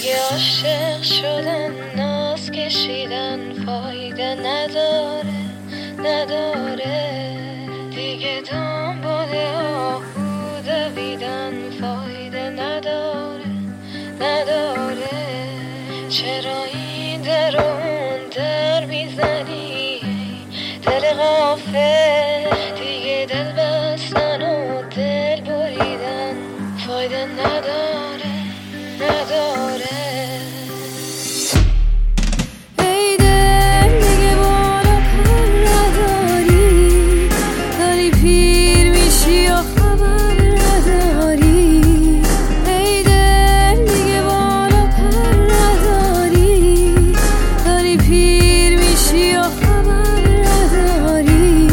دیگه عاشق شدن ناز کشیدن فایده نداره دیگه دنبال آهو دویدن فایده نداره چرا این در اون در میزنی دل غافل دیگه دل بستن و دل بریدن فایده نداره ای دل دیگه بالا پر نداری داری پیر میشی یا خبر نداری ای دل دیگه بالا پر نداری داری پیر میشی یا خبر نداری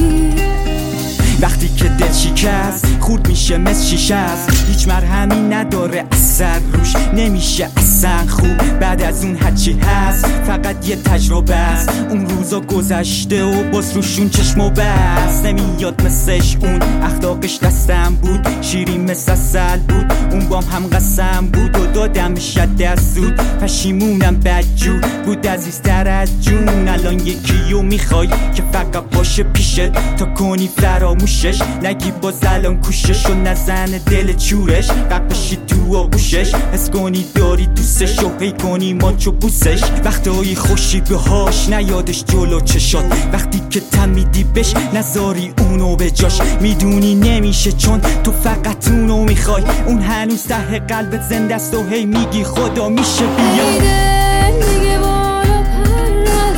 وقتی که دل شکست خورد میشه مثل شیشه است هیچ مرهمی نداره اثر روش نمیشه اصلا خوب بعد از اون هرچی هست فقط یه تجربه است اون روزا گذشته و باز روشون چشمو بست نمیاد مثلش اون اخلاقش دستم بود شیرین مثل عسل بود اون بام هم قسم بود و دادمش دست زود پشیمونم بدجور بود عزیزتر از جون الان یکیو میخوای که فقط باشه پیشت تا کنی فراموشش نگی باز الان کوشش و نزن دل چورش قبشی تو آغوشش حس کنی داری دوستش و پی کنی ماچو بوسش وقتایی خوشی بهاش نیادش جلو چشات وقتی که تمیدی بش نذاری اونو به جاش میدونی نمیشه چون تو فقط اونو میخوای اون هنوز ته قلبت زنده است و هی میگی خدا میشه بیا دیگه بالا پر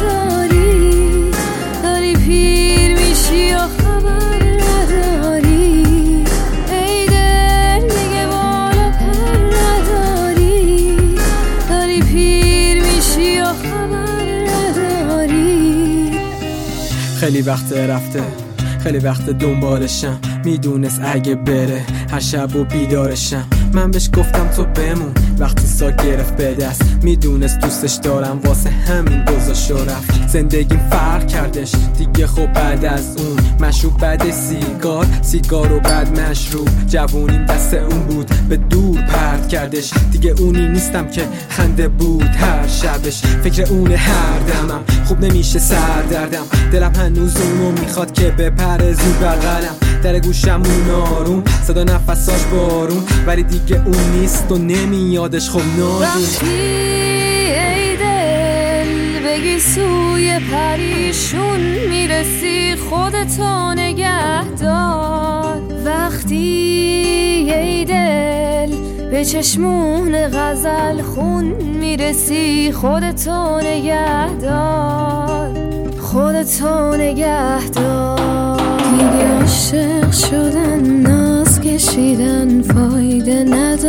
نداری داری پیر میشی یا خبر نداری ای دل دیگه بالا پر نداری داری پیر میشی یا خبر نداری خیلی وقت رفته خیلی وقت دنبالشم میدونست اگه بره هر شب و بیدارشم من بهش گفتم تو بمون وقتی سا گرفت به دست میدونست دوستش دارم واسه همین گذاشت و رفت زندگیم فرق کردش دیگه خب بعد از اون مشروب بعد سیگار و بعد مشروب جوونیم دست اون بود به دور پرت کردش دیگه اونی نیستم که خنده بود هر شبش فکر اونه هر دمم خوب نمیشه سردردم دلم هنوز اونو میخواد که بپره زیر بغلم در گوشم اون آروم صدا نفساش بارون ولی دیگه اون نیست و نمیادش خب نادون وقتی ای دل بگی سوی پریشون میرسی خودتو نگه دار وقتی ای دل به چشمون غزل خون میرسی خودتو نگه دار دیگه عاشق شدن ناز کشیدن فایده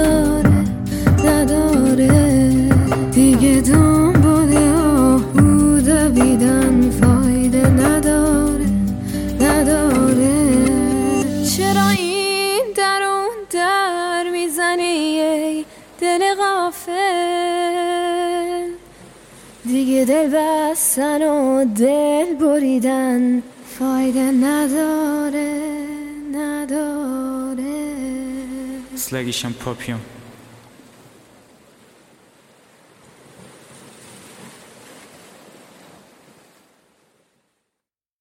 نداره دیگه دنبال آهو دویدن فایده نداره چرا این در اون در میزنی ای دل غافل دیگه دل بستن و دل بریدن فایده نداره Slagish and Popium